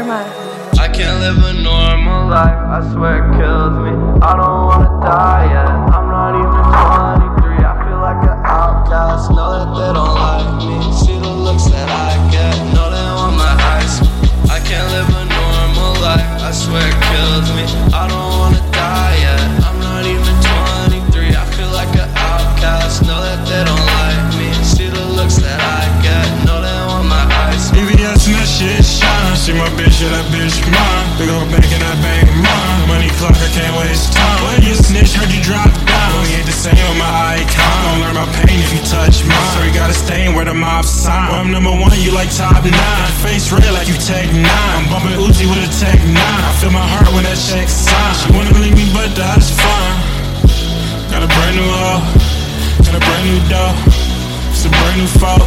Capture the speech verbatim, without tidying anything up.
Karma. I can't live a normal life, I swear it kills me. I don't wanna die yet, I'm not even twenty-three. I feel like an outcast, know that they don't like me. See the looks that I get, know they want my ice. I can't live a normal life, I swear it kills me. I don't wanna die yet, I'm not even twenty-three. I feel like an outcast, know that they don't like me. See the looks that I get, know they want my ice. E V S and that shit shine. See my bitch, yeah, that bitch mine. Big ol' bank and that bank mine. Money clock, I can't waste time. When you snitch, heard you drop down. We ain't the same with my icon. Don't learn my pain if you touch mine. So you gotta stay where the mob sign. When I'm number one, you like top nine. Face red like you take nine. I'm bumping Uzi with a tech nine. I feel my heart when that check sign. She wanna leave me, but that's fine. Got a brand new hoe, got a brand new dough. It's a brand new fault.